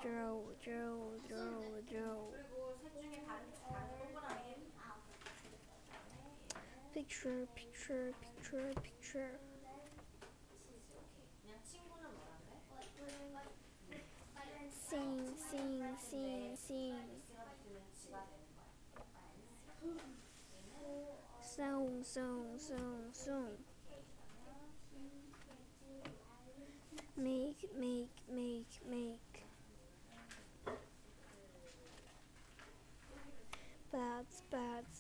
draw. Picture, picture, picture, picture. Sing, sing, sing, sing. Song, song, song, song. Make, make, make, make. Birds, birds,